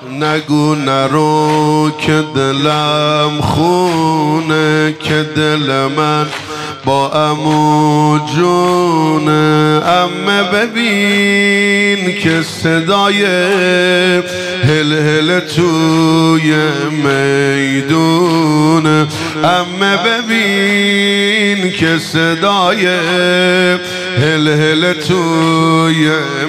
نگو نرو که دلم خونه، که دل من با عمو جونه. عمه ببین که صدای هل هل توی میدونه. عمه ببین که صدای هل هل توی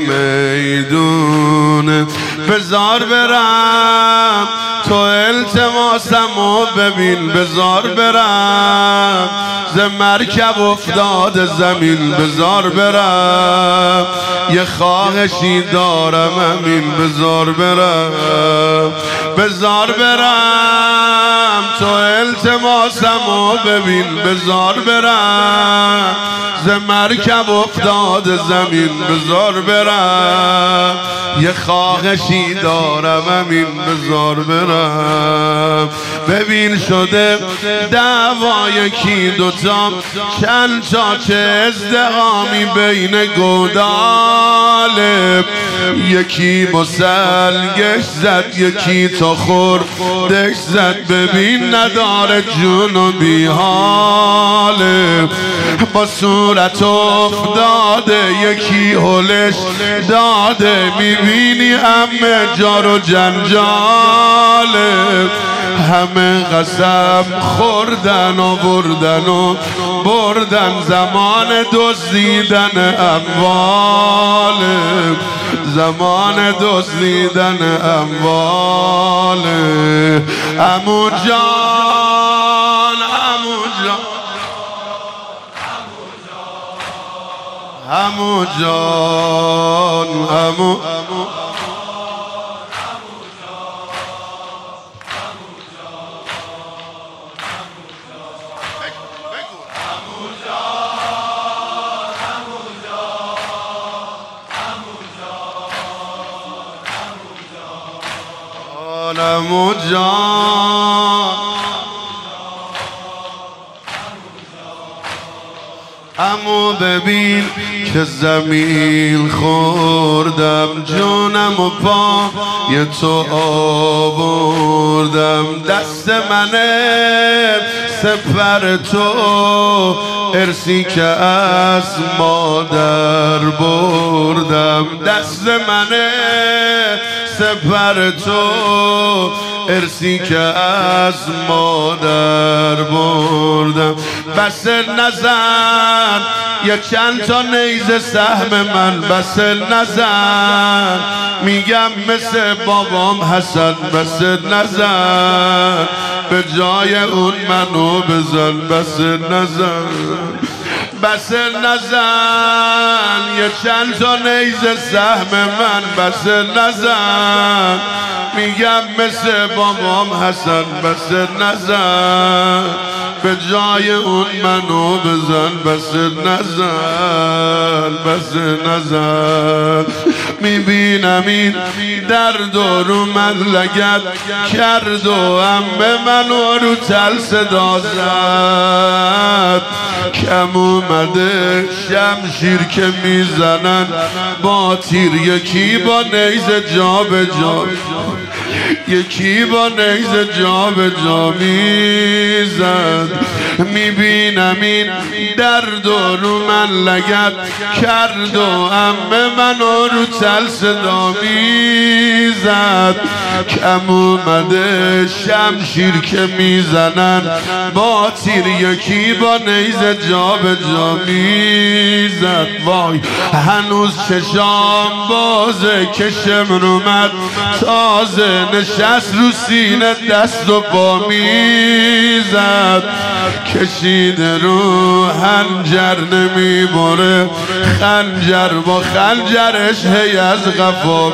میدونه. بزار برم تو التماسمو ببین، بزار برم ز مرکب افتاده زمین، بزار برم یه خواهشی دارم امین، بزار برم، بزار برم تو التماسمو ببین، بزار برم ز مرکب افتاده زمین، بزار برم یه خواهشی دارم امین، بزار برم. ببین شده دعوا یکی دوتا، چند تا چه ازدحامی بین گوداله. یکی مسلگش زد یکی تا خوردش زد، ببین نداره جون و بیحاله. با صورت افتاده یکی هلش داده، میبینی همه جار و جنجاله. همه قسم خوردن و بردن و بردن، زمان دزدیدن امواله، زمان دزدیدن امواله. عمو جان، عمو جان، عمو جان، عمو عمو جان، عمو ببین که زمین خوردم، جونم و پای تو آوردم. دست منه سپر تو ارسی که از مادر بردم. دست منه سپر تو ارسی که از مادر بردم. بس نزن یه چند تا نیزه سهم من، بس نزن میگم مثل بابام حسن، بس نزن به جای اون منو بزن، بس نزن، بس نزن یه چند تا نیزه سهم من، بس نزن میگم مثل بابام حسن، بس نزن به جای اون منو بزن، بس نزن، بس نزن. میبینم این درد رو من لگد کرد و عمه منو رو تل صدا زد. کم اومده شمشیر که میزنن با تیر، یکی با نیزه جا به جا، یکی با نیزه جا به جا میزد. میبینم این درد رو من لگد کرد و عمه منو رو تل صدا میزد. کم اومده شمشیر که میزنن با تیر، یکی با نیزه جا به جا میزد. وای هنوز چشام بازه که شمر اومد تازه، نشست رو سینه دست و پا میزد. کشیده رو هنجر نمیبره خنجر، با خنجرش هی از قفا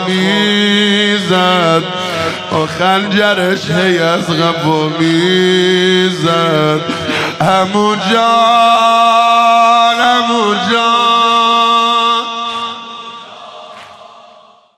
میزد، با خنجرش هی از قفا میزد. عمو جان، عمو جان،